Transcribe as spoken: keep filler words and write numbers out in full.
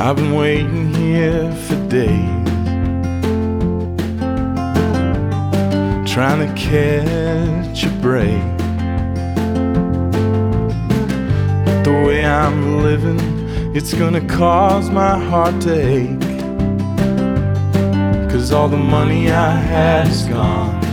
I've been waiting here for days, trying to catch a break. But the way I'm living, it's gonna cause my heart to ache, 'cause all the money I had is gone,